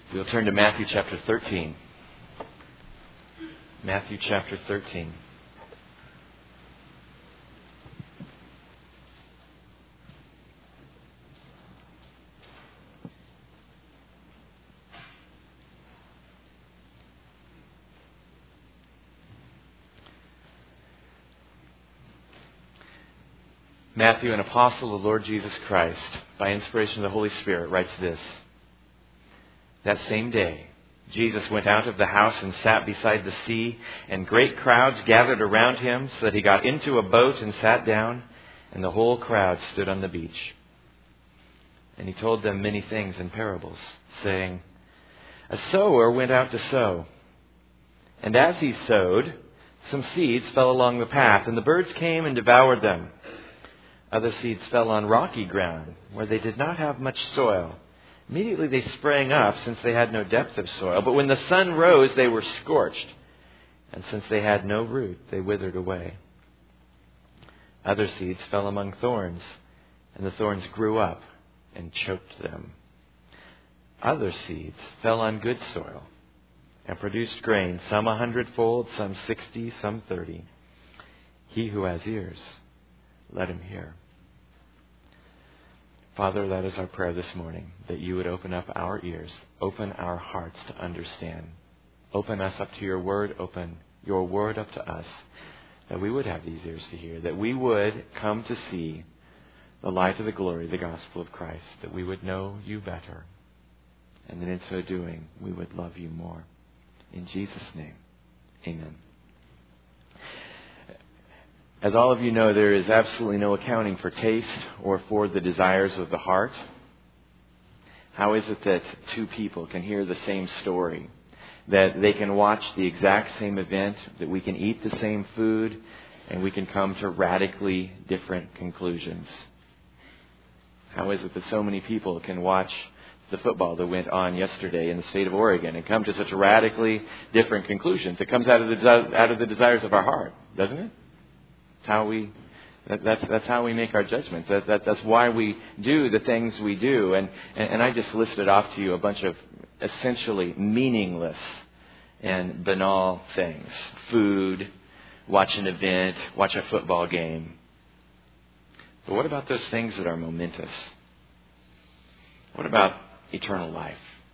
We'll turn to Matthew chapter 13. Matthew chapter 13. Matthew, an apostle of the Lord Jesus Christ, by inspiration of the Holy Spirit, writes this. That same day, Jesus went out of the house and sat beside the sea, and great crowds gathered around him, so that he got into a boat and sat down, and the whole crowd stood on the beach. And he told them many things in parables, saying, A sower went out to sow. And as he sowed, some seeds fell along the path, and the birds came and devoured them. Other seeds fell on rocky ground, where they did not have much soil. Immediately they sprang up, since they had no depth of soil. But when the sun rose, they were scorched. And since they had no root, they withered away. Other seeds fell among thorns, and the thorns grew up and choked them. Other seeds fell on good soil and produced grain, some 100-fold, some 60, some 30. He who has ears, let him hear. Father, that is our prayer this morning, that you would open up our ears, open our hearts to understand. Open us up to your word, open your word up to us, that we would have these ears to hear, that we would come to see the light of the glory, the gospel of Christ, that we would know you better, and that in so doing, we would love you more. In Jesus' name, amen. As all of you know, there is absolutely no accounting for taste or for the desires of the heart. How is it that two people can hear the same story, that they can watch the exact same event, that we can eat the same food, and we can come to radically different conclusions? How is it that so many people can watch the football that went on yesterday in the state of Oregon and come to such radically different conclusions? It comes out of the desires of our heart, doesn't it? That's how we make our judgments. That's why we do the things we do. And I just listed off to you a bunch of essentially meaningless and banal things. Food, watch an event, watch a football game. But what about those things that are momentous? What about eternal life?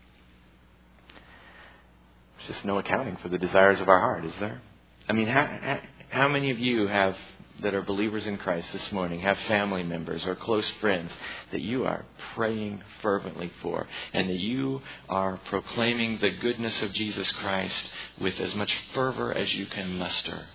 There's just no accounting for the desires of our heart, is there? I mean, how many of you that are believers in Christ this morning have family members or close friends that you are praying fervently for, and that you are proclaiming the goodness of Jesus Christ with as much fervor as you can muster?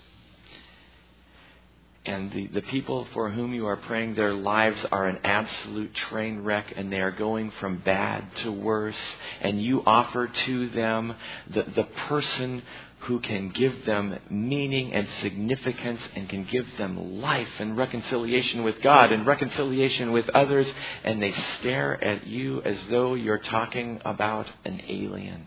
And the people for whom you are praying, their lives are an absolute train wreck, and they are going from bad to worse, and you offer to them the person who can give them meaning and significance and can give them life and reconciliation with God and reconciliation with others, and they stare at you as though you're talking about an alien.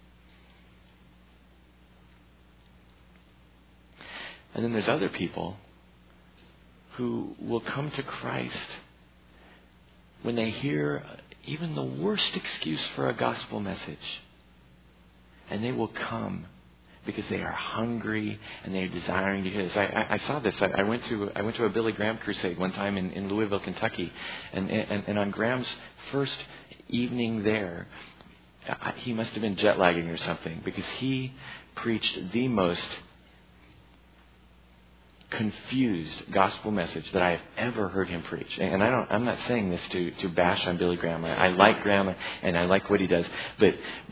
And then there's other people who will come to Christ when they hear even the worst excuse for a gospel message. And they will come because they are hungry and they are desiring to hear this. I saw this. I went to a Billy Graham crusade one time in Louisville, Kentucky, and on Graham's first evening there, he must have been jet lagging or something, because he preached the most confused gospel message that I have ever heard him preach. And I'm not saying this to bash on Billy Graham. I like Graham and I like what he does. But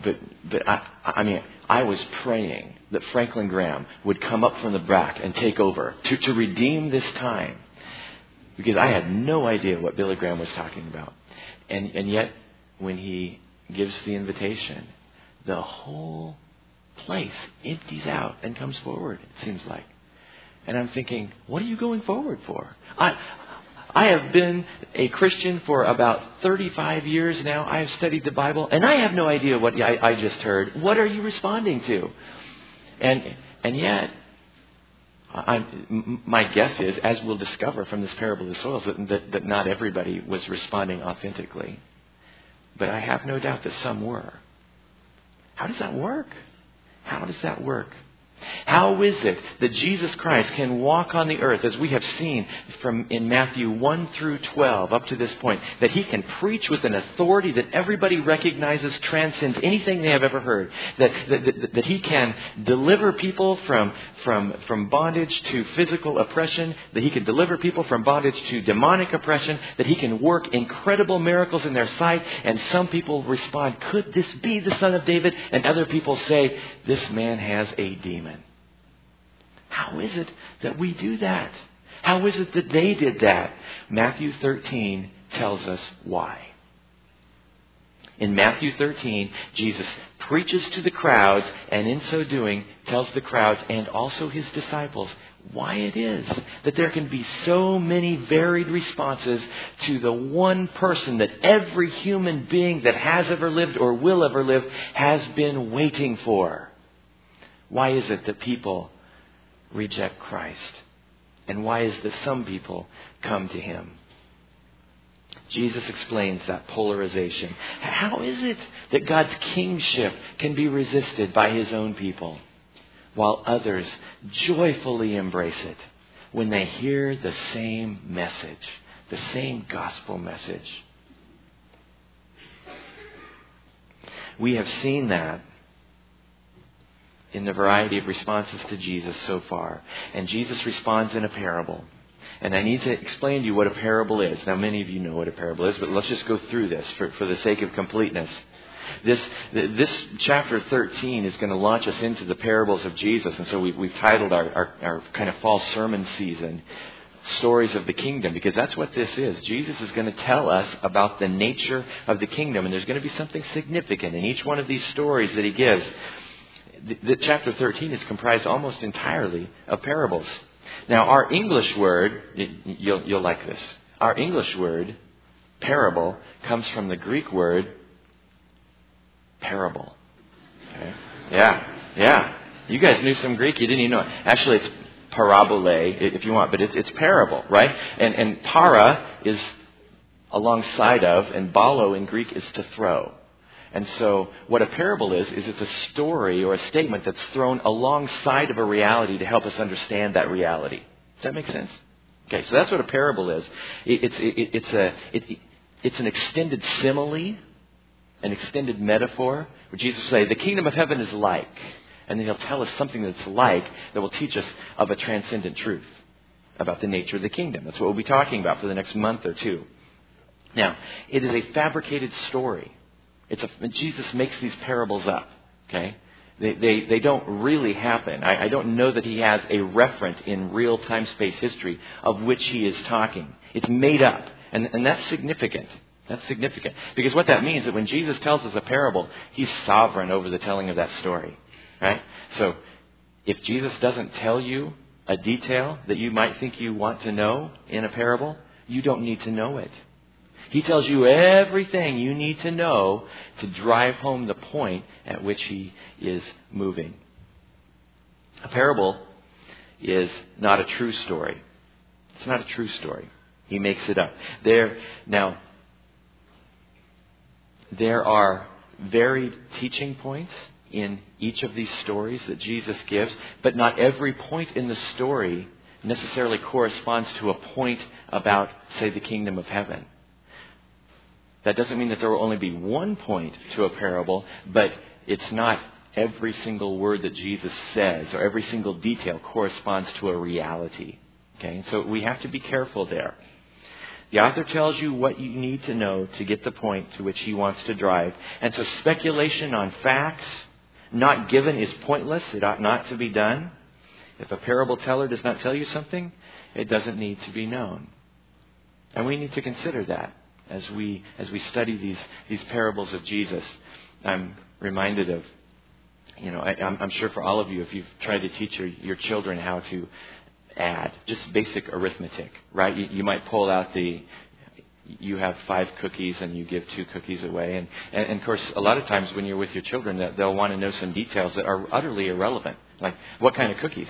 I was praying that Franklin Graham would come up from the back and take over to redeem this time, because I had no idea what Billy Graham was talking about. And yet, when he gives the invitation, the whole place empties out and comes forward, it seems like. And I'm thinking, what are you going forward for? I have been a Christian for about 35 years now. I have studied the Bible, and I have no idea what I just heard. What are you responding to? And yet, my guess is, as we'll discover from this parable of the soils, that not everybody was responding authentically. But I have no doubt that some were. How does that work? How does that work? How is it that Jesus Christ can walk on the earth, as we have seen from in Matthew 1 through 12 up to this point, that He can preach with an authority that everybody recognizes transcends anything they have ever heard, that He can deliver people from bondage to physical oppression, that He can deliver people from bondage to demonic oppression, that He can work incredible miracles in their sight, and some people respond, "Could this be the Son of David?" And other people say, "This man has a demon." How is it that we do that? How is it that they did that? Matthew 13 tells us why. In Matthew 13, Jesus preaches to the crowds, and in so doing tells the crowds and also His disciples why it is that there can be so many varied responses to the one person that every human being that has ever lived or will ever live has been waiting for. Why is it that people reject Christ? And why is it that some people come to Him? Jesus explains that polarization. How is it that God's kingship can be resisted by His own people, while others joyfully embrace it when they hear the same message, the same gospel message? We have seen that in the variety of responses to Jesus so far. And Jesus responds in a parable. And I need to explain to you what a parable is. Now, many of you know what a parable is, but let's just go through this for the sake of completeness. This chapter 13 is going to launch us into the parables of Jesus. And so we've titled our kind of fall sermon season, Stories of the Kingdom, because that's what this is. Jesus is going to tell us about the nature of the kingdom. And there's going to be something significant in each one of these stories that He gives. The chapter 13 is comprised almost entirely of parables. Now, our English word, you'll like this. Our English word, parable, comes from the Greek word, parable. Okay? Yeah. You guys knew some Greek, you didn't even know it. Actually, it's parabole, if you want, but it's parable, right? And para is alongside of, and balo in Greek is to throw. And so what a parable is it's a story or a statement that's thrown alongside of a reality to help us understand that reality. Does that make sense? Okay, so that's what a parable is. It's an extended simile, an extended metaphor, where Jesus will say, the kingdom of heaven is like. And then He'll tell us something that's like that will teach us of a transcendent truth about the nature of the kingdom. That's what we'll be talking about for the next month or two. Now, it is a fabricated story. Jesus makes these parables up, okay? They don't really happen. I don't know that He has a reference in real time-space history of which He is talking. It's made up, and that's significant. That's significant. Because what that means is that when Jesus tells us a parable, He's sovereign over the telling of that story, right? So if Jesus doesn't tell you a detail that you might think you want to know in a parable, you don't need to know it. He tells you everything you need to know to drive home the point at which He is moving. A parable is not a true story. It's not a true story. He makes it up. There are varied teaching points in each of these stories that Jesus gives, but not every point in the story necessarily corresponds to a point about, say, the kingdom of heaven. That doesn't mean that there will only be one point to a parable, but it's not every single word that Jesus says or every single detail corresponds to a reality. Okay? So we have to be careful there. The author tells you what you need to know to get the point to which he wants to drive. And so speculation on facts not given is pointless. It ought not to be done. If a parable teller does not tell you something, it doesn't need to be known. And we need to consider that as we study these parables of Jesus. I'm reminded of, I'm sure for all of you, if you've tried to teach your children how to add, just basic arithmetic, right? You might pull out you have 5 cookies and you give 2 cookies away. And of course, a lot of times when you're with your children, they'll want to know some details that are utterly irrelevant. Like, what kind of cookies?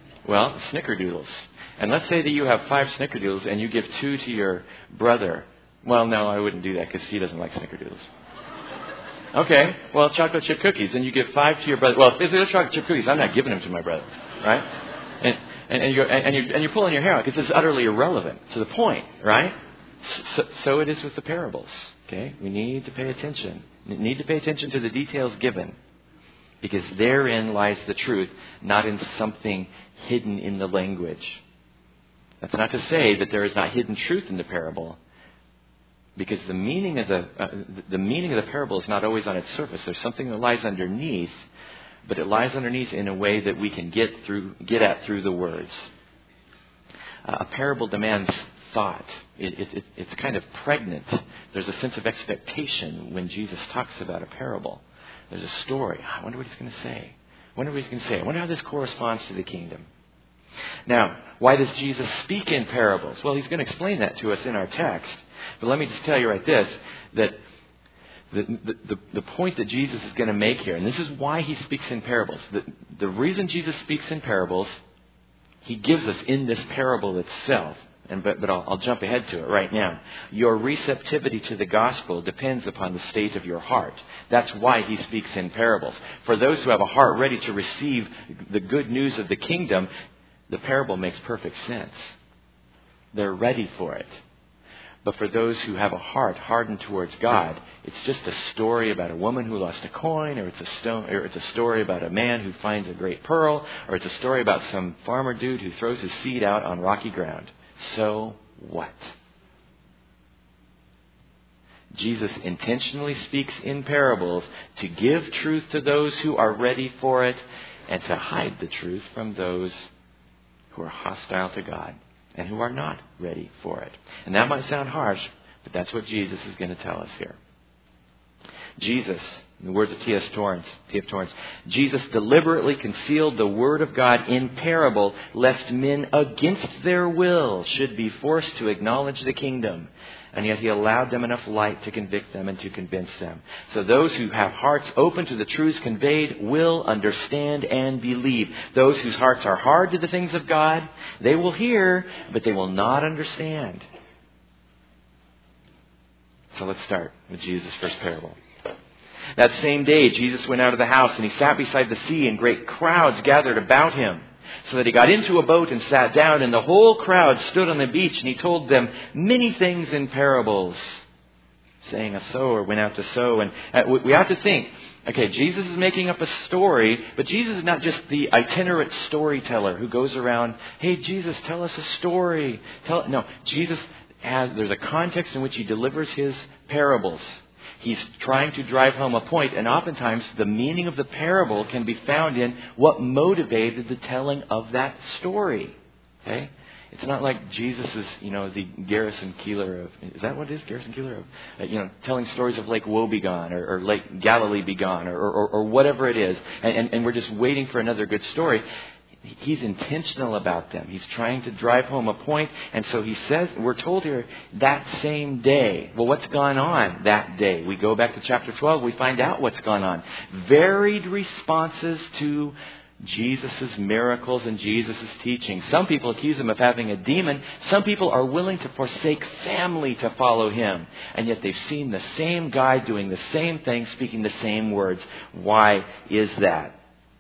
Well, snickerdoodles. And let's say that you have 5 snickerdoodles and you give 2 to your brother. Well, no, I wouldn't do that because he doesn't like snickerdoodles. Okay, well, chocolate chip cookies, and you give 5 to your brother. Well, if they're chocolate chip cookies, I'm not giving them to my brother, right? And you're pulling your hair out because it's utterly irrelevant to the point, right? So it is with the parables. Okay, we need to pay attention. We need to pay attention to the details given, because therein lies the truth, not in something hidden in the language. That's not to say that there is not hidden truth in the parable, because the meaning of the parable is not always on its surface. There's something that lies underneath, but it lies underneath in a way that we can get at through the words. A parable demands thought. It's kind of pregnant. There's a sense of expectation when Jesus talks about a parable. There's a story. I wonder what he's going to say. I wonder how this corresponds to the kingdom. Now, why does Jesus speak in parables? Well, he's going to explain that to us in our text. But let me just tell you right this, that the point that Jesus is going to make here, and this is why he speaks in parables. The reason Jesus speaks in parables, he gives us in this parable itself. But I'll jump ahead to it right now. Your receptivity to the gospel depends upon the state of your heart. That's why he speaks in parables. For those who have a heart ready to receive the good news of the kingdom, the parable makes perfect sense. They're ready for it. But for those who have a heart hardened towards God, it's just a story about a woman who lost a coin, or it's a story about a man who finds a great pearl, or it's a story about some farmer dude who throws his seed out on rocky ground. So what? Jesus intentionally speaks in parables to give truth to those who are ready for it and to hide the truth from those who are hostile to God and who are not ready for it. And that might sound harsh, but that's what Jesus is going to tell us here. Jesus, in the words of T.F. Torrance, Jesus deliberately concealed the Word of God in parable, lest men against their will should be forced to acknowledge the kingdom. And yet he allowed them enough light to convict them and to convince them. So those who have hearts open to the truths conveyed will understand and believe. Those whose hearts are hard to the things of God, they will hear, but they will not understand. So let's start with Jesus' first parable. That same day, Jesus went out of the house and he sat beside the sea, and great crowds gathered about him. So that he got into a boat and sat down, and the whole crowd stood on the beach, and he told them many things in parables, saying, a sower went out to sow. And we have to think, okay, Jesus is making up a story, but Jesus is not just the itinerant storyteller who goes around, hey, Jesus, tell us a story. No, Jesus there's a context in which he delivers his parables. He's trying to drive home a point, and oftentimes the meaning of the parable can be found in what motivated the telling of that story. Okay? It's not like Jesus is, the Garrison Keillor of, is that what it is? Garrison Keillor of, telling stories of Lake Woebegone or Lake Galilee Begone or whatever it is, and we're just waiting for another good story. He's intentional about them. He's trying to drive home a point. And so he says, we're told here, that same day. Well, what's gone on that day? We go back to chapter 12. We find out what's gone on. Varied responses to Jesus' miracles and Jesus' teaching. Some people accuse him of having a demon. Some people are willing to forsake family to follow him. And yet they've seen the same guy doing the same thing, speaking the same words. Why is that?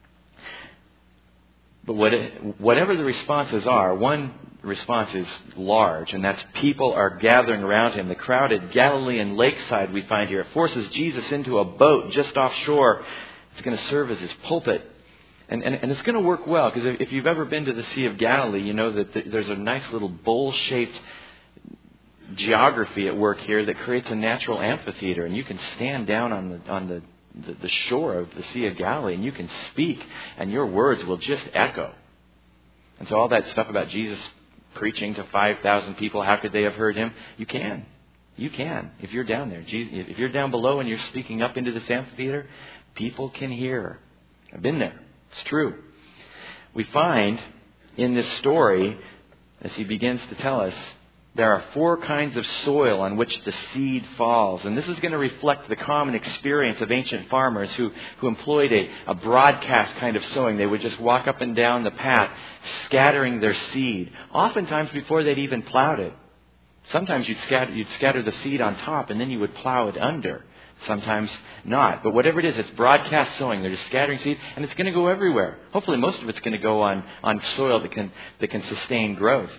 But whatever the responses are, one response is large, and that's people are gathering around him. The crowded Galilean lakeside we find here forces Jesus into a boat just offshore. It's going to serve as his pulpit. And it's going to work well, because if you've ever been to the Sea of Galilee, you know that there's a nice little bowl-shaped geography at work here that creates a natural amphitheater, and you can stand down on the shore of the Sea of Galilee, and you can speak, and your words will just echo. And so all that stuff about Jesus preaching to 5,000 people, how could they have heard him? You can. If you're down there. If you're down below and you're speaking up into this amphitheater, people can hear. I've been there. It's true. We find in this story, as he begins to tell us, there are 4 kinds of soil on which the seed falls. And this is going to reflect the common experience of ancient farmers who employed a broadcast kind of sowing. They would just walk up and down the path, scattering their seed, oftentimes before they'd even plowed it. Sometimes you'd scatter the seed on top and then you would plow it under. Sometimes not. But whatever it is, it's broadcast sowing. They're just scattering seed, and it's going to go everywhere. Hopefully most of it's going to go on soil that can sustain growth.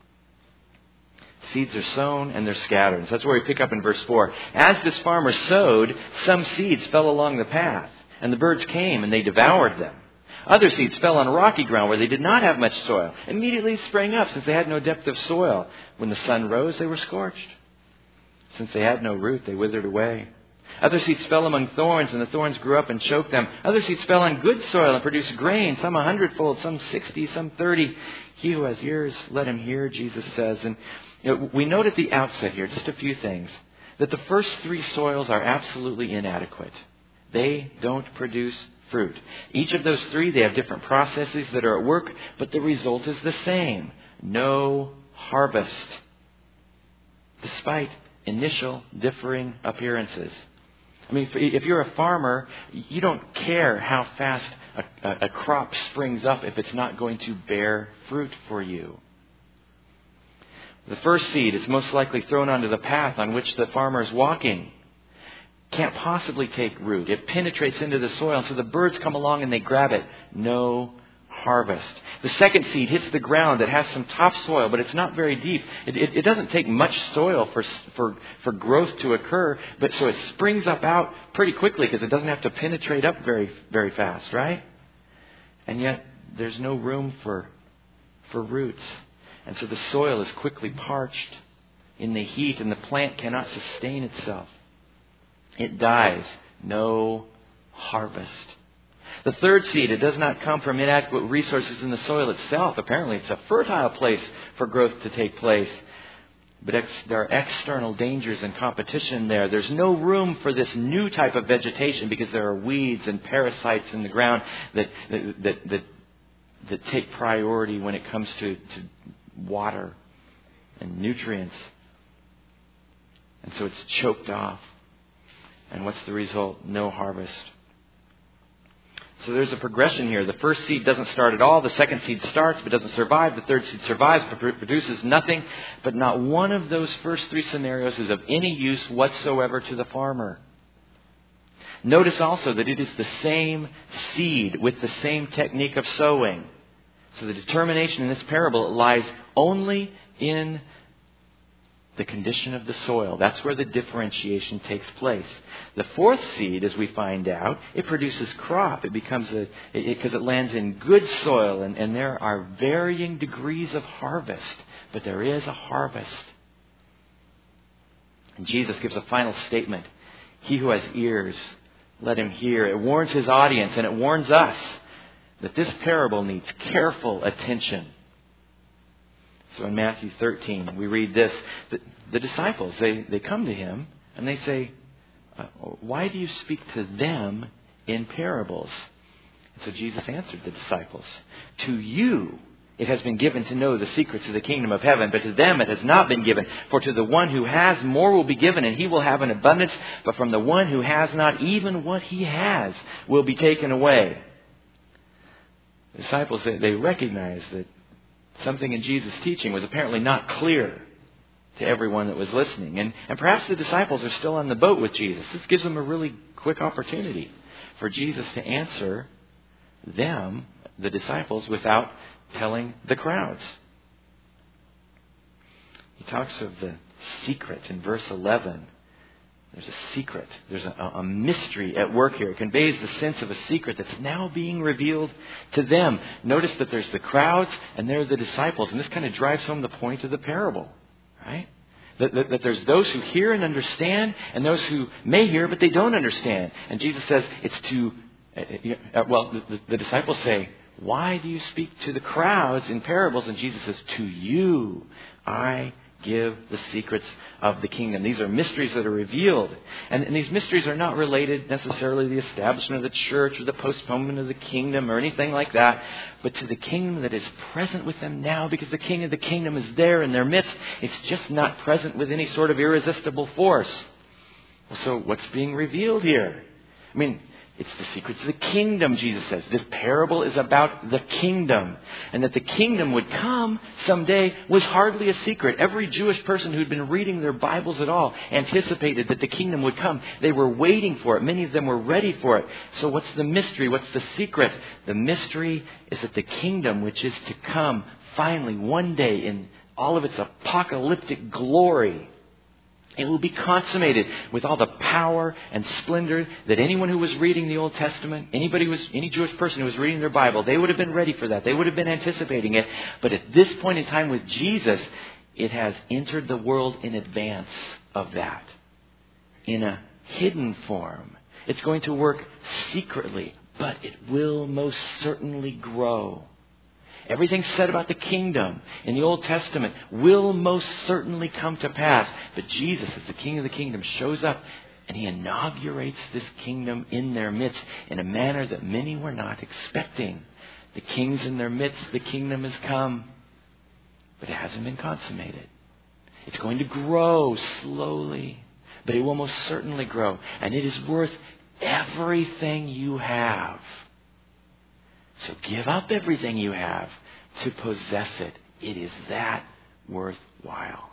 Seeds are sown and they're scattered. So that's where we pick up in verse 4. As this farmer sowed, some seeds fell along the path, and the birds came and they devoured them. Other seeds fell on rocky ground where they did not have much soil. Immediately sprang up, since they had no depth of soil. When the sun rose, they were scorched. Since they had no root, they withered away. Other seeds fell among thorns, and the thorns grew up and choked them. Other seeds fell on good soil and produced grain, some 100-fold, some 60, some 30. He who has ears, let him hear, Jesus says. And we note at the outset here, just a few things, that the first three soils are absolutely inadequate. They don't produce fruit. Each of those three, they have different processes that are at work, but the result is the same. No harvest, despite initial differing appearances. I mean, if you're a farmer, you don't care how fast a crop springs up if it's not going to bear fruit for you. The first seed is most likely thrown onto the path on which the farmer is walking. Can't possibly take root. It penetrates into the soil, so the birds come along and they grab it. No harvest. The second seed hits the ground that has some topsoil, but it's not very deep. It doesn't take much soil for growth to occur, but so it springs up out pretty quickly because it doesn't have to penetrate up very, very fast, right? And yet there's no room for roots. And so the soil is quickly parched in the heat, and the plant cannot sustain itself. It dies. No harvest. The third seed, it does not come from inadequate resources in the soil itself. Apparently, it's a fertile place for growth to take place. But there are external dangers and competition there. There's no room for this new type of vegetation because there are weeds and parasites in the ground that take priority when it comes to water and nutrients. And so it's choked off. And what's the result? No harvest. So there's a progression here. The first seed doesn't start at all. The second seed starts but doesn't survive. The third seed survives but produces nothing. But not one of those first three scenarios is of any use whatsoever to the farmer. Notice also that it is the same seed with the same technique of sowing. So the determination in this parable lies only in the condition of the soil. That's where the differentiation takes place. The fourth seed, as we find out, it produces crop. It becomes because it lands in good soil, and there are varying degrees of harvest, but there is a harvest. And Jesus gives a final statement. He who has ears, let him hear. It warns his audience, and it warns us that this parable needs careful attention. So in Matthew 13, we read this. The disciples, they come to him and they say, why do you speak to them in parables? And so Jesus answered the disciples, to you it has been given to know the secrets of the kingdom of heaven, but to them it has not been given. For to the one who has, more will be given, and he will have an abundance. But from the one who has not, even what he has will be taken away. The disciples, they recognized that something in Jesus' teaching was apparently not clear to everyone that was listening. And perhaps the disciples are still on the boat with Jesus. This gives them a really quick opportunity for Jesus to answer them, the disciples, without telling the crowds. He talks of the secret in verse 11. There's a secret. There's a mystery at work here. It conveys the sense of a secret that's now being revealed to them. Notice that there's the crowds and there are the disciples. And this kind of drives home the point of the parable. Right? That there's those who hear and understand and those who may hear but they don't understand. And Jesus says it's to... the disciples say, why do you speak to the crowds in parables? And Jesus says, to you I give the secrets of the kingdom. These are mysteries that are revealed. And these mysteries are not related necessarily to the establishment of the church or the postponement of the kingdom or anything like that, but to the kingdom that is present with them now, because the king of the kingdom is there in their midst. It's just not present with any sort of irresistible force. Well, so what's being revealed here? I mean, It's the secrets of the kingdom, Jesus says. This parable is about the kingdom. And that the kingdom would come someday was hardly a secret. Every Jewish person who'd been reading their Bibles at all anticipated that the kingdom would come. They were waiting for it. Many of them were ready for it. So what's the mystery? What's the secret? The mystery is that the kingdom, which is to come finally one day in all of its apocalyptic glory, it will be consummated with all the power and splendor that anyone who was reading the Old Testament, any Jewish person who was reading their Bible, they would have been ready for that. They would have been anticipating it. But at this point in time with Jesus, it has entered the world in advance of that, in a hidden form. It's going to work secretly, but it will most certainly grow. Everything said about the kingdom in the Old Testament will most certainly come to pass. But Jesus, as the King of the kingdom, shows up and He inaugurates this kingdom in their midst in a manner that many were not expecting. The king's in their midst, the kingdom has come, but it hasn't been consummated. It's going to grow slowly, but it will most certainly grow. And it is worth everything you have. So give up everything you have to possess it. It is that worthwhile.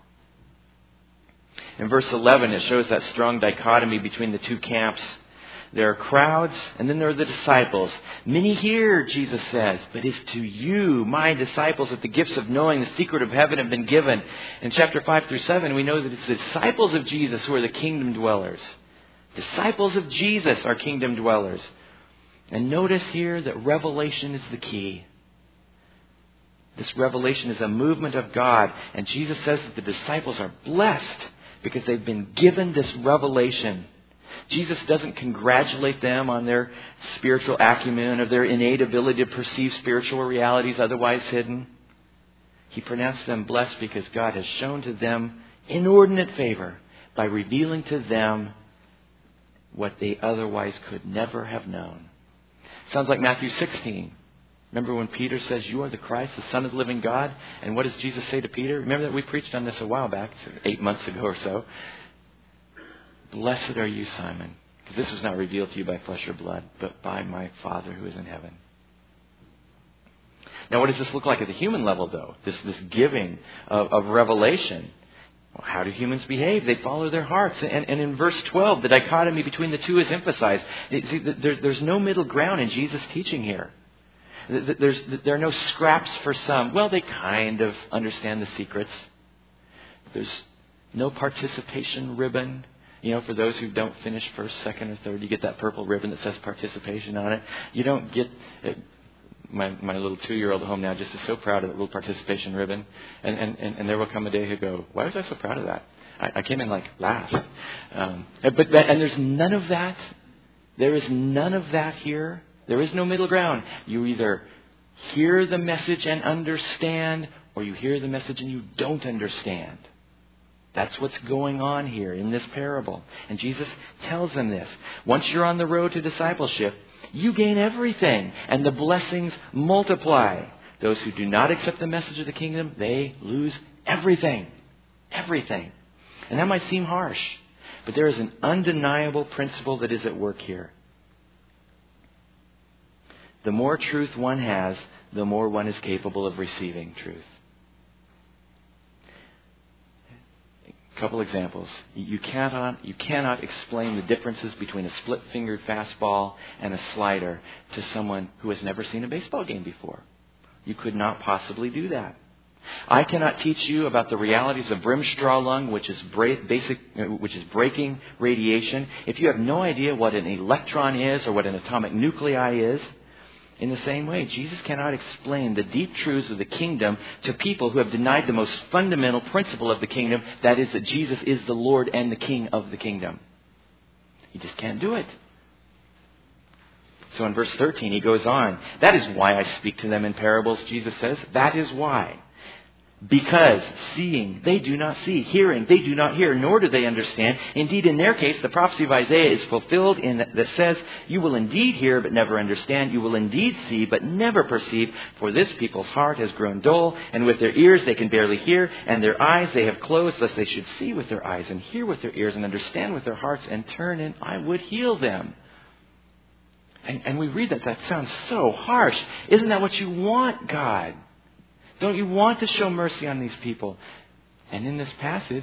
In verse 11, it shows that strong dichotomy between the two camps. There are crowds, and then there are the disciples. Many hear, Jesus says, but it's to you, my disciples, that the gifts of knowing the secret of heaven have been given. In chapter 5 through 7, we know that it's the disciples of Jesus who are the kingdom dwellers. Disciples of Jesus are kingdom dwellers. And notice here that revelation is the key. This revelation is a movement of God. And Jesus says that the disciples are blessed because they've been given this revelation. Jesus doesn't congratulate them on their spiritual acumen or their innate ability to perceive spiritual realities otherwise hidden. He pronounced them blessed because God has shown to them inordinate favor by revealing to them what they otherwise could never have known. Sounds like Matthew 16. Remember when Peter says, "You are the Christ, the Son of the living God"? And what does Jesus say to Peter? Remember that we preached on this a while back, 8 months ago or so. "Blessed are you, Simon, because this was not revealed to you by flesh or blood, but by my Father who is in heaven." Now, what does this look like at the human level, though? This giving of revelation. Well, how do humans behave? They follow their hearts. And in verse 12, the dichotomy between the two is emphasized. See, there's no middle ground in Jesus' teaching here. There are no scraps for some. Well, they kind of understand the secrets. There's no participation ribbon. You know, for those who don't finish first, second, or third, you get that purple ribbon that says participation on it. You don't get... My little 2-year-old at home now just is so proud of that little participation ribbon. And there will come a day he'll go, "Why was I so proud of that? I came in like last." And there's none of that. There is none of that here. There is no middle ground. You either hear the message and understand, or you hear the message and you don't understand. That's what's going on here in this parable. And Jesus tells them this. Once you're on the road to discipleship, you gain everything, and the blessings multiply. Those who do not accept the message of the kingdom, they lose everything. Everything. And that might seem harsh, but there is an undeniable principle that is at work here. The more truth one has, the more one is capable of receiving truth. A couple examples. You cannot explain the differences between a split-fingered fastball and a slider to someone who has never seen a baseball game before. You could not possibly do that. I cannot teach you about the realities of Brimstrahlung, which is breaking radiation, if you have no idea what an electron is or what an atomic nuclei is. In the same way, Jesus cannot explain the deep truths of the kingdom to people who have denied the most fundamental principle of the kingdom, that is that Jesus is the Lord and the King of the kingdom. He just can't do it. So in verse 13, he goes on. "That is why I speak to them in parables," Jesus says. That is why. "Because seeing, they do not see. Hearing, they do not hear, nor do they understand. Indeed, in their case, the prophecy of Isaiah is fulfilled that says, you will indeed hear, but never understand. You will indeed see, but never perceive. For this people's heart has grown dull, and with their ears they can barely hear, and their eyes they have closed, lest they should see with their eyes, and hear with their ears, and understand with their hearts, and turn, and I would heal them." And we read that. That sounds so harsh. Isn't that what you want, God? Don't you want to show mercy on these people? And in this passage,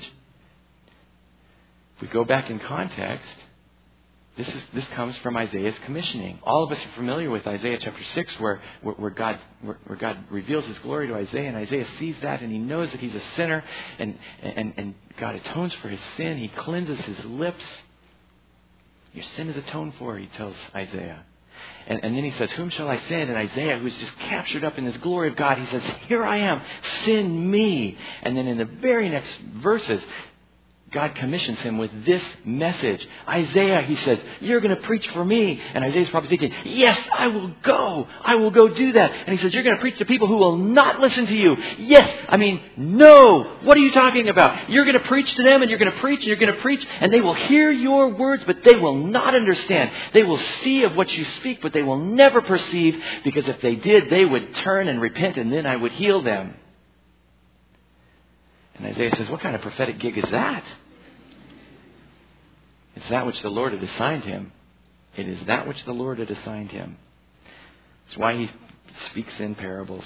if we go back in context, this comes from Isaiah's commissioning. All of us are familiar with Isaiah chapter 6 where God reveals His glory to Isaiah, and Isaiah sees that and he knows that he's a sinner, and God atones for his sin. He cleanses his lips. Your sin is atoned for, he tells Isaiah. And then he says, whom shall I send? And Isaiah, who's just captured up in this glory of God, he says, here I am, send me. And then in the very next verses, God commissions him with this message. Isaiah, he says, you're going to preach for me. And Isaiah's probably thinking, yes, I will go. I will go do that. And he says, you're going to preach to people who will not listen to you. No. What are you talking about? You're going to preach to them, and you're going to preach, and you're going to preach, and they will hear your words, but they will not understand. They will see of what you speak, but they will never perceive, because if they did, they would turn and repent, and then I would heal them. And Isaiah says, what kind of prophetic gig is that? It's that which the Lord had assigned him. It is that which the Lord had assigned him. That's why he speaks in parables.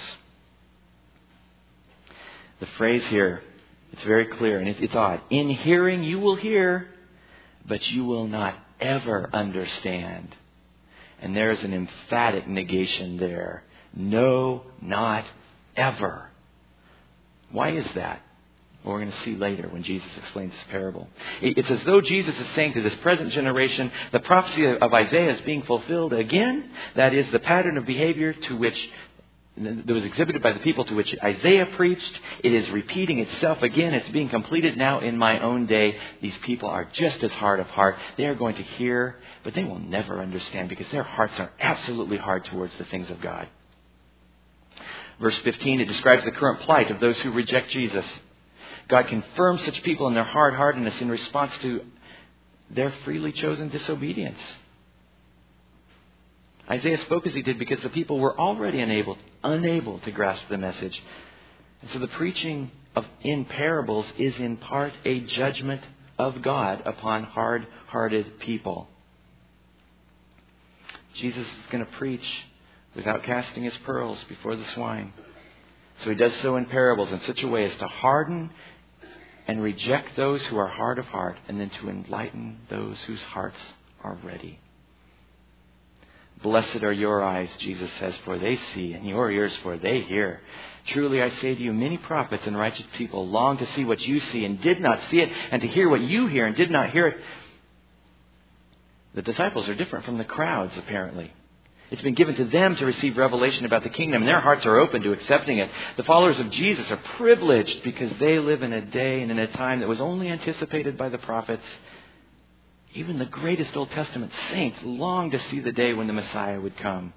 The phrase here, it's very clear, and it's odd. In hearing you will hear, but you will not ever understand. And there's an emphatic negation there. No, not ever. Why is that? Well, we're going to see later when Jesus explains this parable. It's as though Jesus is saying to this present generation, the prophecy of Isaiah is being fulfilled again. That is, the pattern of behavior that was exhibited by the people to which Isaiah preached. It is repeating itself again. It's being completed now in my own day. These people are just as hard of heart. They are going to hear, but they will never understand because their hearts are absolutely hard towards the things of God. Verse 15, it describes the current plight of those who reject Jesus. God confirms such people in their hard-heartedness in response to their freely chosen disobedience. Isaiah spoke as he did because the people were already unable to grasp the message. And so the preaching in parables is in part a judgment of God upon hard-hearted people. Jesus is going to preach without casting his pearls before the swine. So he does so in parables in such a way as to harden and reject those who are hard of heart, and then to enlighten those whose hearts are ready. Blessed are your eyes, Jesus says, for they see, and your ears, for they hear. Truly I say to you, many prophets and righteous people long to see what you see and did not see it, and to hear what you hear and did not hear it. The disciples are different from the crowds, apparently. It's been given to them to receive revelation about the kingdom, and their hearts are open to accepting it. The followers of Jesus are privileged because they live in a day and in a time that was only anticipated by the prophets. Even the greatest Old Testament saints longed to see the day when the Messiah would come.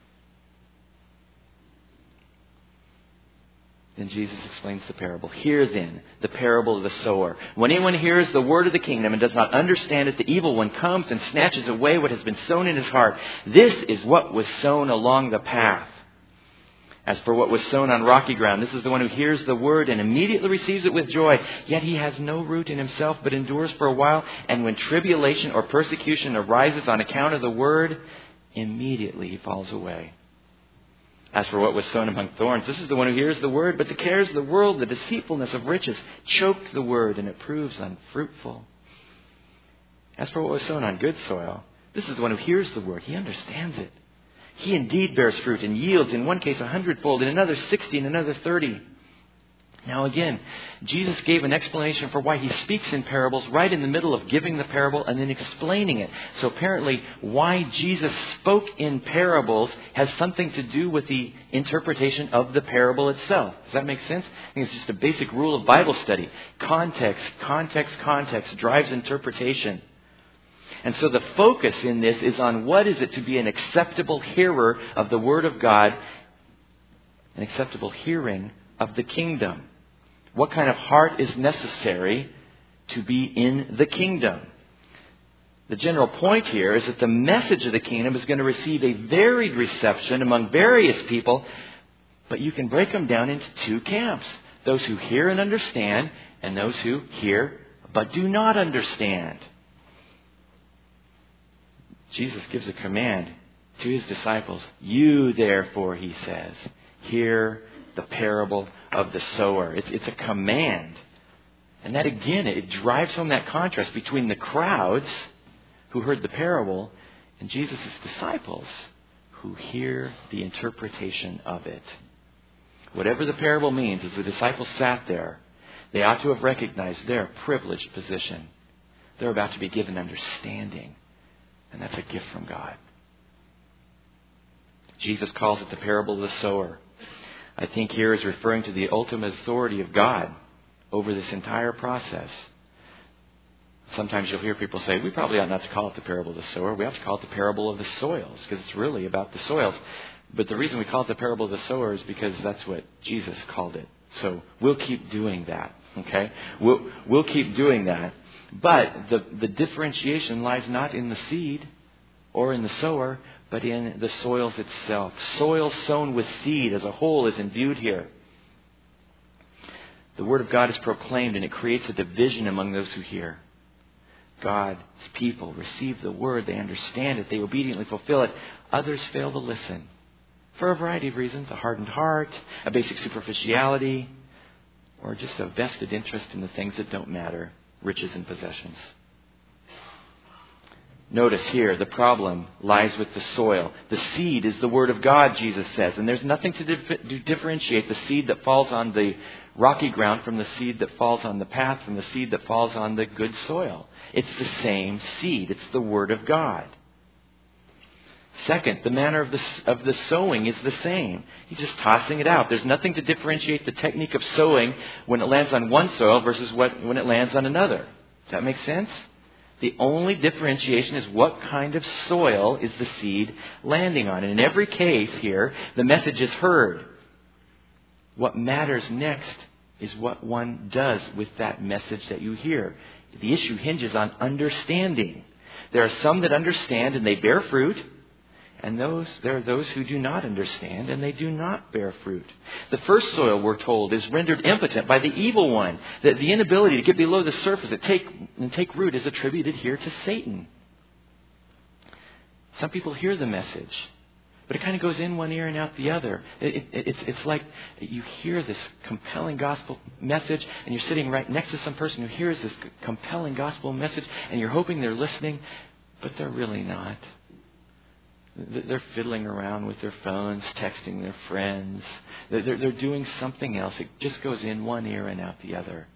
Then Jesus explains the parable. Hear then the parable of the sower. When anyone hears the word of the kingdom and does not understand it, the evil one comes and snatches away what has been sown in his heart. This is what was sown along the path. As for what was sown on rocky ground, this is the one who hears the word and immediately receives it with joy. Yet he has no root in himself, but endures for a while. And when tribulation or persecution arises on account of the word, immediately he falls away. As for what was sown among thorns, this is the one who hears the word, but the cares of the world, the deceitfulness of riches, choke the word, and it proves unfruitful. As for what was sown on good soil, this is the one who hears the word. He understands it. He indeed bears fruit and yields, in one case 100-fold, in another 60, in another 30. Now again, Jesus gave an explanation for why he speaks in parables right in the middle of giving the parable and then explaining it. So apparently why Jesus spoke in parables has something to do with the interpretation of the parable itself. Does that make sense? I think it's just a basic rule of Bible study. Context drives interpretation. And so the focus in this is on what is it to be an acceptable hearer of the Word of God, an acceptable hearing of the kingdom. What kind of heart is necessary to be in the kingdom? The general point here is that the message of the kingdom is going to receive a varied reception among various people, but you can break them down into two camps. Those who hear and understand, and those who hear but do not understand. Jesus gives a command. to his disciples, "You therefore," he says, "hear the parable of the sower." It's a command. And that again, it drives home that contrast between the crowds who heard the parable and Jesus' disciples who hear the interpretation of it. Whatever the parable means, as the disciples sat there, they ought to have recognized their privileged position. They're about to be given understanding. And that's a gift from God. Jesus calls it the parable of the sower. I think here is referring to the ultimate authority of God over this entire process. Sometimes you'll hear people say, we probably ought not to call it the parable of the sower. We ought to call it the parable of the soils, because it's really about the soils. But the reason we call it the parable of the sower is because that's what Jesus called it. So we'll keep doing that. Okay? We'll keep doing that. But the differentiation lies not in the seed or in the sower, but in the soils itself. Soil sown with seed as a whole is imbued here. The Word of God is proclaimed, and it creates a division among those who hear. God's people receive the Word. They understand it. They obediently fulfill it. Others fail to listen for a variety of reasons. A hardened heart, a basic superficiality, or just a vested interest in the things that don't matter, riches and possessions. Notice here, the problem lies with the soil. The seed is the Word of God, Jesus says. And there's nothing to differentiate the seed that falls on the rocky ground from the seed that falls on the path, from the seed that falls on the good soil. It's the same seed. It's the Word of God. Second, the manner of the sowing is the same. He's just tossing it out. There's nothing to differentiate the technique of sowing when it lands on one soil versus when it lands on another. Does that make sense? The only differentiation is what kind of soil is the seed landing on. And in every case here, the message is heard. What matters next is what one does with that message that you hear. The issue hinges on understanding. There are some that understand and they bear fruit. And there are those who do not understand and they do not bear fruit. The first soil, we're told, is rendered impotent by the evil one. That the inability to get below the surface and take root is attributed here to Satan. Some people hear the message, but it kind of goes in one ear and out the other. It's like you hear this compelling gospel message and you're sitting right next to some person who hears this compelling gospel message and you're hoping they're listening, but they're really not. They're fiddling around with their phones, texting their friends. They're doing something else. It just goes in one ear and out the other.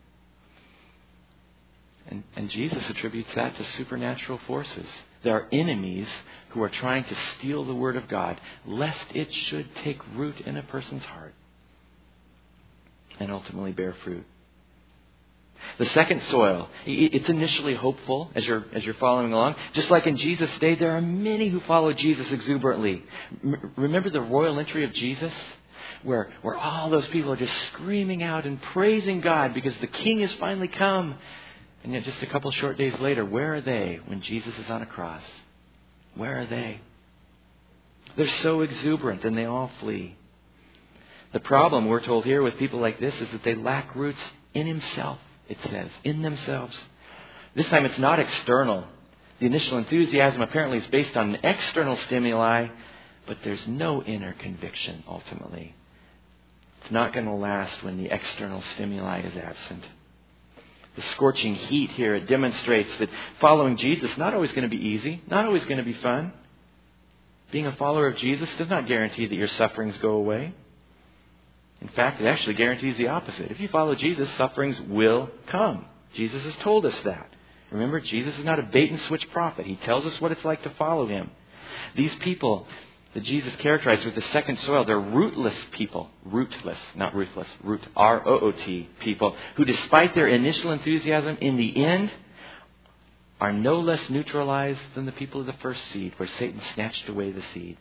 And Jesus attributes that to supernatural forces. There are enemies who are trying to steal the Word of God, lest it should take root in a person's heart and ultimately bear fruit. The second soil, it's initially hopeful as you're following along. Just like in Jesus' day, there are many who follow Jesus exuberantly. Remember the royal entry of Jesus? Where all those people are just screaming out and praising God because the King has finally come. And yet just a couple short days later, where are they when Jesus is on a cross? Where are they? They're so exuberant and they all flee. The problem, we're told here, with people like this is that they lack roots in Himself. It says, in themselves. This time it's not external. The initial enthusiasm apparently is based on an external stimuli, but there's no inner conviction ultimately. It's not going to last when the external stimuli is absent. The scorching heat here, it demonstrates that following Jesus is not always going to be easy, not always going to be fun. Being a follower of Jesus does not guarantee that your sufferings go away. In fact, it actually guarantees the opposite. If you follow Jesus, sufferings will come. Jesus has told us that. Remember, Jesus is not a bait-and-switch prophet. He tells us what it's like to follow Him. These people that Jesus characterized with the second soil, they're rootless people. Rootless, not ruthless. Root, R-O-O-T, people who, despite their initial enthusiasm, in the end, are no less neutralized than the people of the first seed, where Satan snatched away the seed.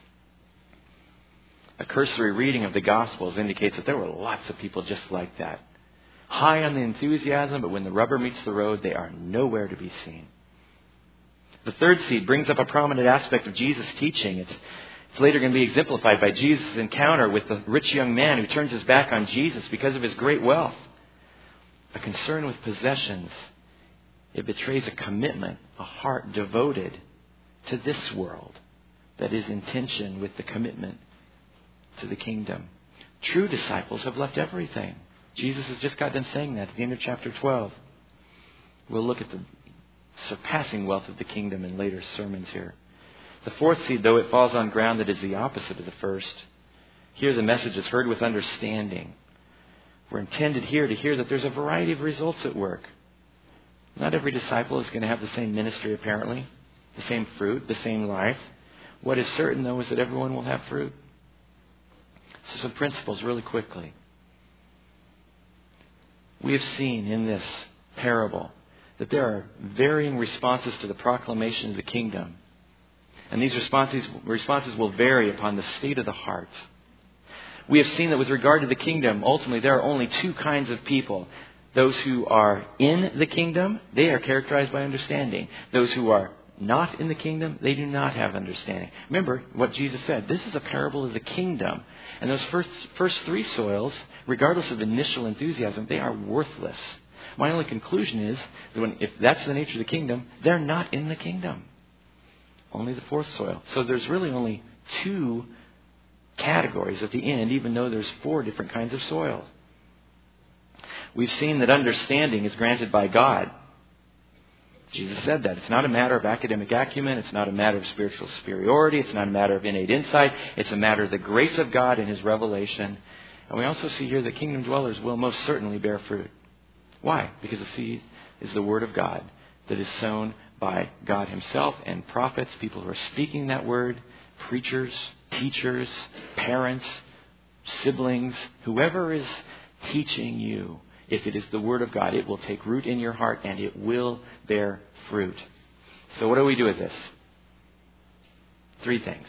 A cursory reading of the Gospels indicates that there were lots of people just like that. High on the enthusiasm, but when the rubber meets the road, they are nowhere to be seen. The third seed brings up a prominent aspect of Jesus' teaching. It's later going to be exemplified by Jesus' encounter with the rich young man who turns his back on Jesus because of his great wealth. A concern with possessions. It betrays a commitment, a heart devoted to this world. that is in tension with the commitment to the kingdom. True disciples have left everything. Jesus has just got done saying that at the end of chapter 12. We'll look at the surpassing wealth of the kingdom in later sermons here. The fourth seed, though it falls on ground that is the opposite of the first, here the message is heard with understanding. We're intended here to hear that there's a variety of results at work. Not every disciple is going to have the same ministry, apparently, the same fruit, the same life. What is certain, though, is that everyone will have fruit. So some principles really quickly. We have seen in this parable that there are varying responses to the proclamation of the kingdom. And these responses will vary upon the state of the heart. We have seen that with regard to the kingdom, ultimately there are only two kinds of people. Those who are in the kingdom, they are characterized by understanding. Those who are not in the kingdom, they do not have understanding. Remember what Jesus said. This is a parable of the kingdom. And those first three soils, regardless of initial enthusiasm, they are worthless. My only conclusion is that if that's the nature of the kingdom, they're not in the kingdom. Only the fourth soil. So there's really only two categories at the end, even though there's four different kinds of soil. We've seen that understanding is granted by God. Jesus said that. It's not a matter of academic acumen. It's not a matter of spiritual superiority. It's not a matter of innate insight. It's a matter of the grace of God and His revelation. And we also see here that kingdom dwellers will most certainly bear fruit. Why? Because the seed is the Word of God that is sown by God Himself and prophets, people who are speaking that Word, preachers, teachers, parents, siblings, whoever is teaching you. If it is the Word of God, it will take root in your heart and it will bear fruit. So what do we do with this? Three things.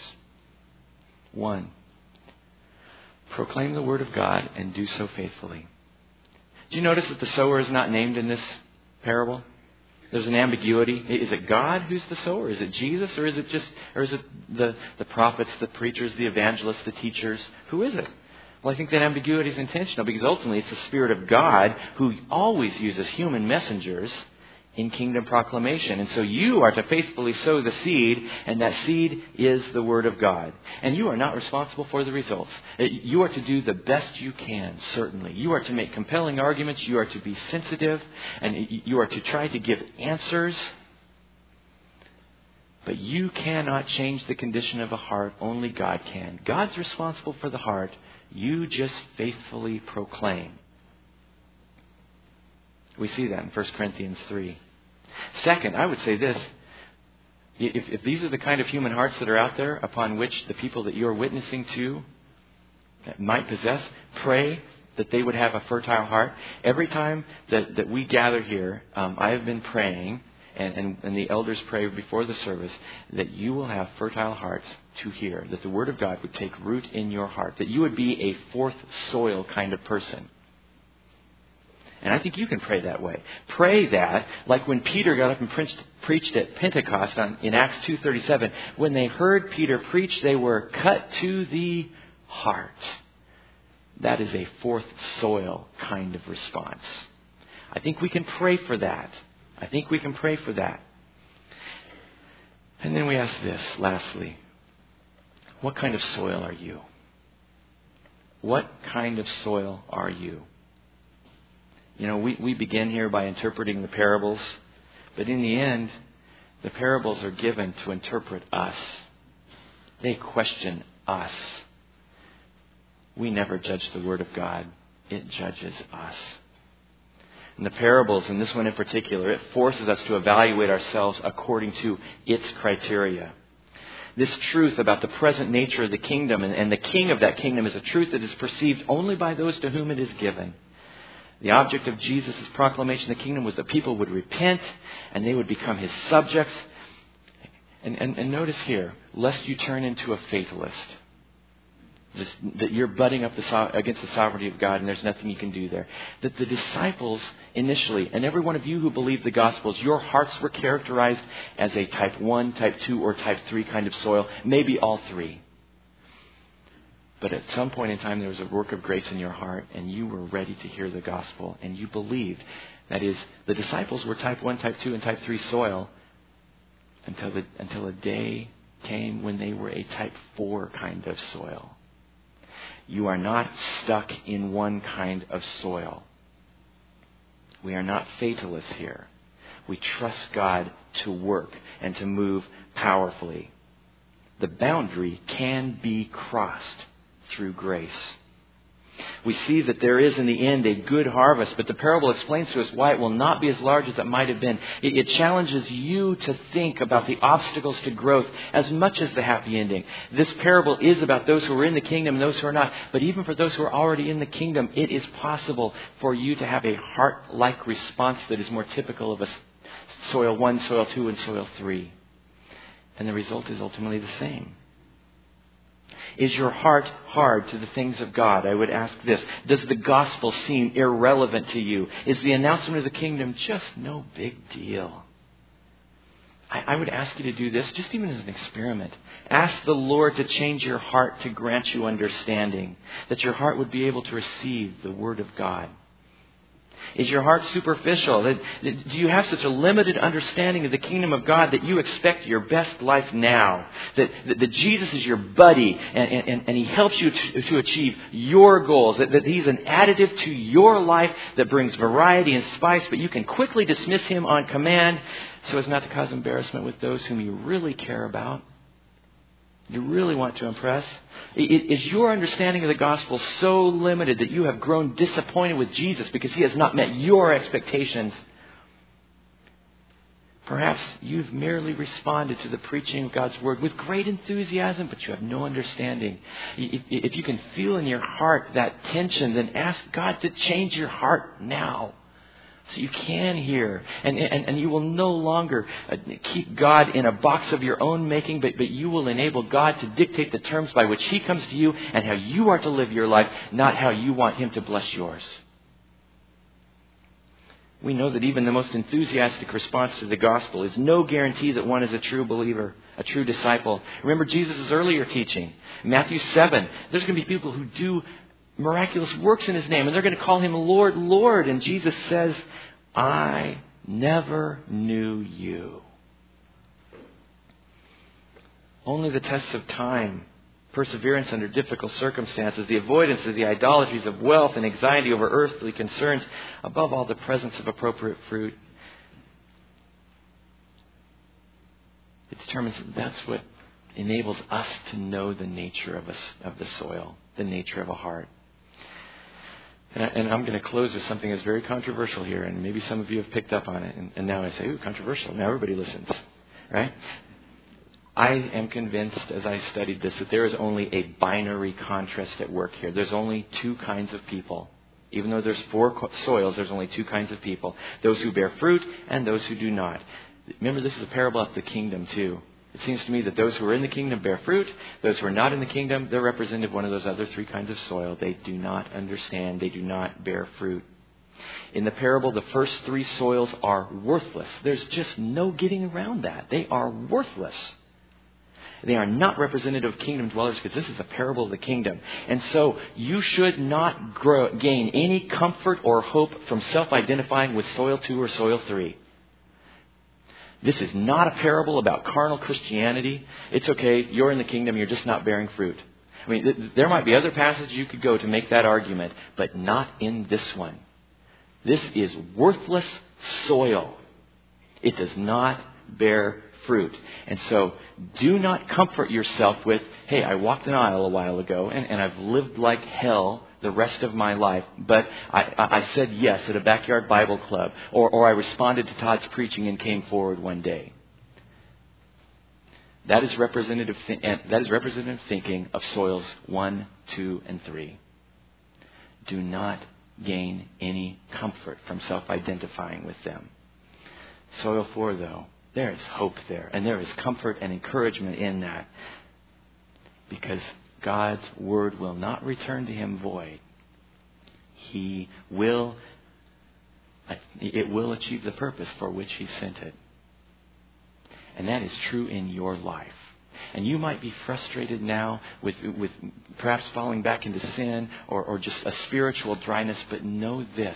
One, proclaim the Word of God and do so faithfully. Do you notice that the sower is not named in this parable? There's an ambiguity. Is it God who's the sower? Is it Jesus? Or is it the prophets, the preachers, the evangelists, the teachers? Who is it? Well, I think that ambiguity is intentional because ultimately it's the Spirit of God who always uses human messengers in kingdom proclamation. And so you are to faithfully sow the seed, and that seed is the Word of God. And you are not responsible for the results. You are to do the best you can, certainly. You are to make compelling arguments. You are to be sensitive, and you are to try to give answers. But you cannot change the condition of a heart. Only God can. God's responsible for the heart. You just faithfully proclaim. We see that in 1 Corinthians 3. Second, I would say this. If these are the kind of human hearts that are out there upon which the people that you're witnessing to might possess, pray that they would have a fertile heart. Every time that we gather here, I have been praying, and the elders pray before the service, that you will have fertile hearts to hear, that the Word of God would take root in your heart, that you would be a fourth soil kind of person. And I think you can pray that way. Pray that, like when Peter got up and preached at Pentecost in Acts 2:37, when they heard Peter preach, they were cut to the heart. That is a fourth soil kind of response. I think we can pray for that. And then we ask this, lastly. What kind of soil are you? What kind of soil are you? You know, we begin here by interpreting the parables, but in the end, the parables are given to interpret us. They question us. We never judge the Word of God. It judges us. And the parables, and this one in particular, it forces us to evaluate ourselves according to its criteria. This truth about the present nature of the kingdom and the king of that kingdom is a truth that is perceived only by those to whom it is given. The object of Jesus' proclamation of the kingdom was that people would repent and they would become His subjects. And notice here, lest you turn into a fatalist. That you're butting up against the sovereignty of God and there's nothing you can do there. That the disciples initially, and every one of you who believed the Gospels, your hearts were characterized as a type 1, type 2, or type 3 kind of soil. Maybe all three. But at some point in time there was a work of grace in your heart and you were ready to hear the Gospel and you believed. That is, the disciples were type 1, type 2, and type 3 soil until a day came when they were a type 4 kind of soil. You are not stuck in one kind of soil. We are not fatalists here. We trust God to work and to move powerfully. The boundary can be crossed through grace. We see that there is in the end a good harvest, but the parable explains to us why it will not be as large as it might have been. It challenges you to think about the obstacles to growth as much as the happy ending. This parable is about those who are in the kingdom and those who are not. But even for those who are already in the kingdom, it is possible for you to have a heart-like response that is more typical of a soil 1, soil 2, and soil 3. And the result is ultimately the same. Is your heart hard to the things of God? I would ask this. Does the gospel seem irrelevant to you? Is the announcement of the kingdom just no big deal? I would ask you to do this, just even as an experiment. Ask the Lord to change your heart to grant you understanding, that your heart would be able to receive the Word of God. Is your heart superficial? Do you have such a limited understanding of the kingdom of God that you expect your best life now? That Jesus is your buddy and He helps you to achieve your goals? That He's an additive to your life that brings variety and spice, but you can quickly dismiss Him on command so as not to cause embarrassment with those whom you really care about? You really want to impress? Is your understanding of the gospel so limited that you have grown disappointed with Jesus because He has not met your expectations? Perhaps you've merely responded to the preaching of God's Word with great enthusiasm, but you have no understanding. If you can feel in your heart that tension, then ask God to change your heart now. So you can hear. And you will no longer keep God in a box of your own making, but you will enable God to dictate the terms by which He comes to you and how you are to live your life, not how you want Him to bless yours. We know that even the most enthusiastic response to the gospel is no guarantee that one is a true believer, a true disciple. Remember Jesus' earlier teaching. Matthew 7. There's going to be people who do miraculous works in His name, and they're going to call Him Lord, Lord. And Jesus says, I never knew you. Only the tests of time, perseverance under difficult circumstances, the avoidance of the idolatries of wealth and anxiety over earthly concerns, above all the presence of appropriate fruit. It determines that's what enables us to know the nature of the soil, the nature of a heart. And I'm going to close with something that's very controversial here, and maybe some of you have picked up on it. And now I say, ooh, controversial. Now everybody listens, right? I am convinced, as I studied this, that there is only a binary contrast at work here. There's only two kinds of people. Even though there's 4 soils, there's only 2 kinds of people. Those who bear fruit and those who do not. Remember, this is a parable of the kingdom, too. It seems to me that those who are in the kingdom bear fruit. Those who are not in the kingdom, they're representative of one of those other 3 kinds of soil. They do not understand. They do not bear fruit. In the parable, the first 3 soils are worthless. There's just no getting around that. They are worthless. They are not representative of kingdom dwellers because this is a parable of the kingdom. And so you should not gain any comfort or hope from self-identifying with soil 2 or soil 3. This is not a parable about carnal Christianity. It's okay, you're in the kingdom, you're just not bearing fruit. I mean, there might be other passages you could go to make that argument, but not in this one. This is worthless soil. It does not bear fruit. And so do not comfort yourself with, hey, I walked an aisle a while ago and I've lived like hell the rest of my life, but I said yes at a backyard Bible club, or I responded to Todd's preaching and came forward one day. That is representative thinking of soils 1, 2, and 3. Do not gain any comfort from self-identifying with them. Soil 4, though, there is hope there, and there is comfort and encouragement in that, because God's word will not return to Him void. It will achieve the purpose for which He sent it. And that is true in your life. And you might be frustrated now with perhaps falling back into sin or just a spiritual dryness, but know this,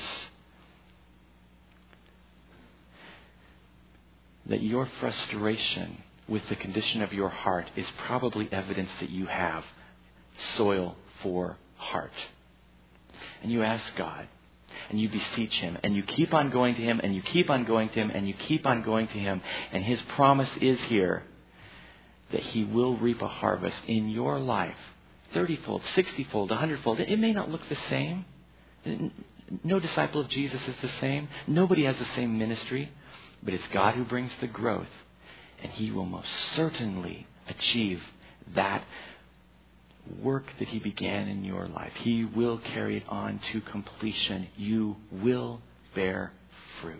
that your frustration with the condition of your heart is probably evidence that you have soil for heart. And you ask God, and you beseech Him, and you keep on going to Him, and you keep on going to Him, and you keep on going to Him. And His promise is here that He will reap a harvest in your life, 30-fold, 60-fold, 100-fold. It may not look the same. No disciple of Jesus is the same. Nobody has the same ministry. But it's God who brings the growth. And He will most certainly achieve that work that He began in your life. He will carry it on to completion. You will bear fruit.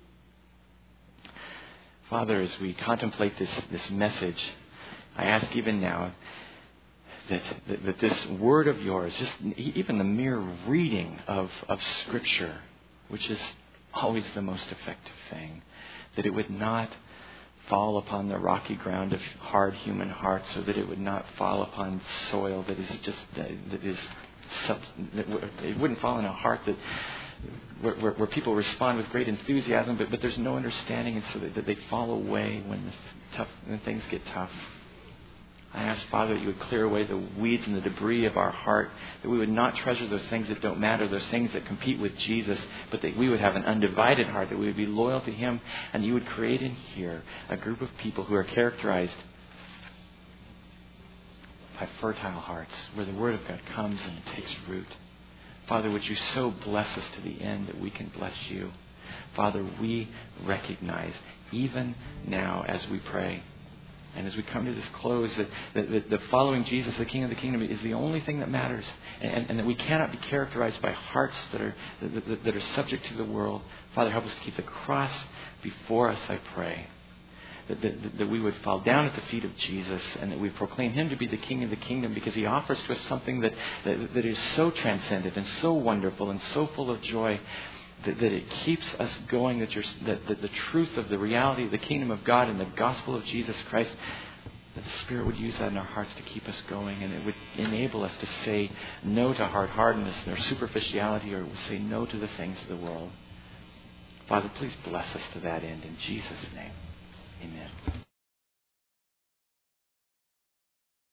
Father, as we contemplate this message, I ask even now that this word of yours, just even the mere reading of Scripture, which is always the most effective thing, that it would not fall upon the rocky ground of hard human hearts, or that it would not fall upon soil that is just it wouldn't fall in a heart that where people respond with great enthusiasm, but there's no understanding, and so that they fall away when things get tough. I ask, Father, that you would clear away the weeds and the debris of our heart, that we would not treasure those things that don't matter, those things that compete with Jesus, but that we would have an undivided heart, that we would be loyal to Him, and you would create in here a group of people who are characterized by fertile hearts, where the Word of God comes and takes root. Father, would you so bless us to the end that we can bless you? Father, we recognize, even now as we pray, and as we come to this close, that following Jesus, the King of the Kingdom, is the only thing that matters, and that we cannot be characterized by hearts that are subject to the world. Father, help us to keep the cross before us, I pray. That we would fall down at the feet of Jesus, and that we proclaim Him to be the King of the Kingdom, because He offers to us something that is so transcendent and so wonderful and so full of joy, that it keeps us going, that the truth of the reality of the kingdom of God and the gospel of Jesus Christ, that the Spirit would use that in our hearts to keep us going, and it would enable us to say no to hard-heartedness or superficiality, or say no to the things of the world. Father, please bless us to that end. In Jesus' name, amen.